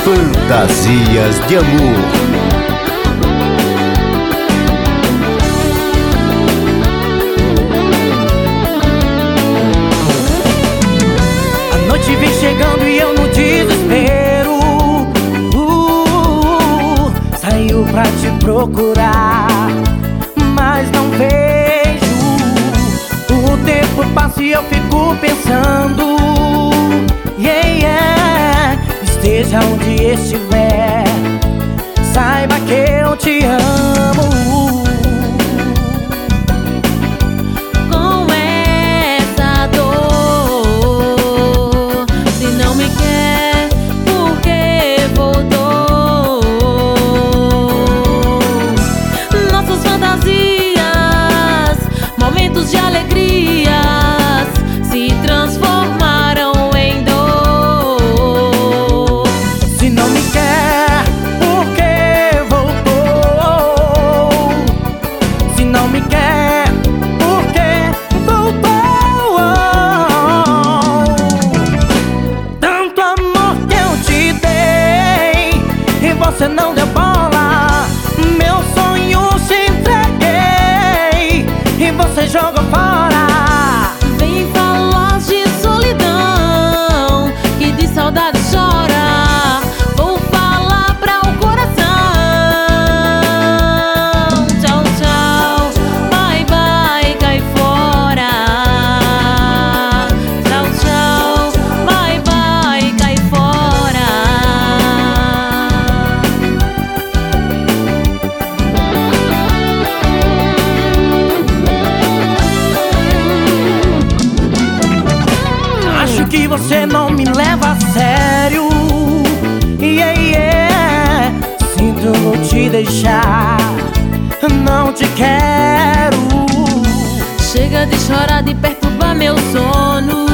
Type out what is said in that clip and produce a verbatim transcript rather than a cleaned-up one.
Fantasias de Amor. Te vi chegando e eu no desespero uh, saiu pra te procurar, mas não vejo. O tempo passa e eu fico pensando, yeah, yeah. Esteja onde estiver, saiba que eu te amo. De alegrias se transformaram em dor. Se não me quer, por que voltou? Se não me quer, por que voltou? Tanto amor que eu te dei e você não deu bola. Meu sonho se entreguei e você jogou fora. Vem falar de solidão, que de saudade chora. Vou falar pra o coração. Tchau, tchau, bye, bye, cai fora. Tchau, tchau, bye, bye, cai fora. Acho que você não me leva a sério, yeah, yeah. Sinto te deixar, não te quero. Chega de chorar, de perturbar meu sono.